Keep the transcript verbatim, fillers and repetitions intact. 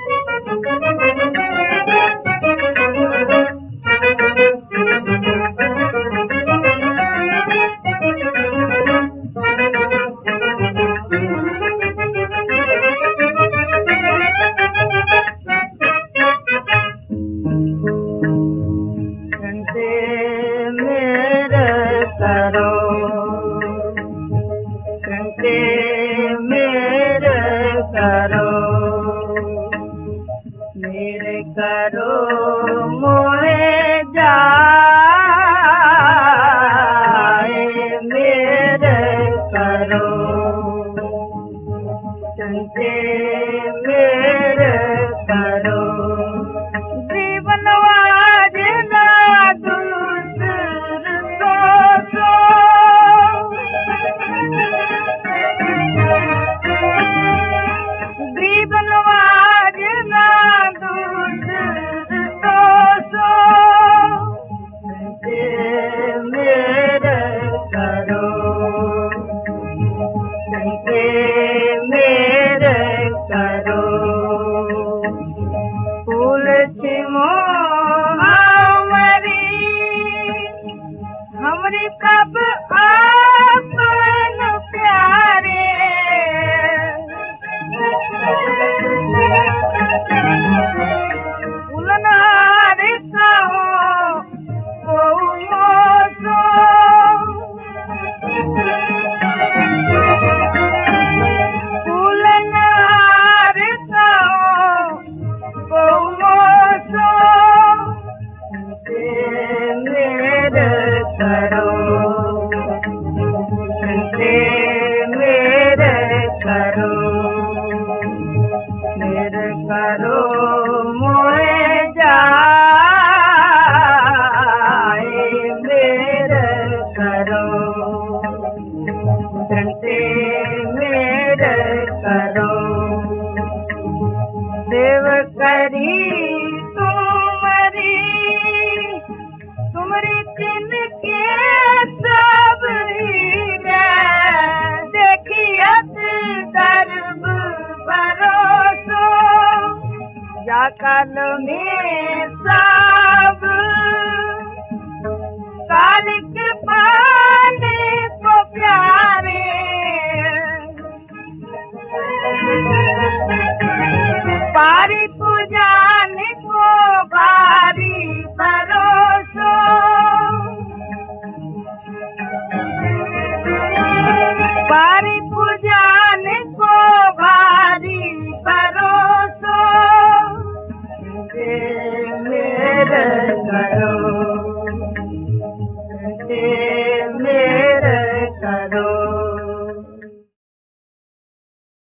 मेरे करो मोहे जाए मेरे करो चंदे मेरे करो जीवन वाजना दूसर तो सो जीवन वाजना हमरी कब आपन प्यारे उलनहार कहो बहु मोसो उलनहार कहो बहु मोसो मेरे करो मेरे करो मेरे करो मोहे जाए मेरे करो मेरे करो देव करी तुम्हारी तुम्हारी दिन के सबरी देखियत दर्ब भरोसो या कल में सब कालिक पाने को प्यारे पारी पूजाने को भारी भरोसो पारी पूजाने को भारी भरोसो मेरे करो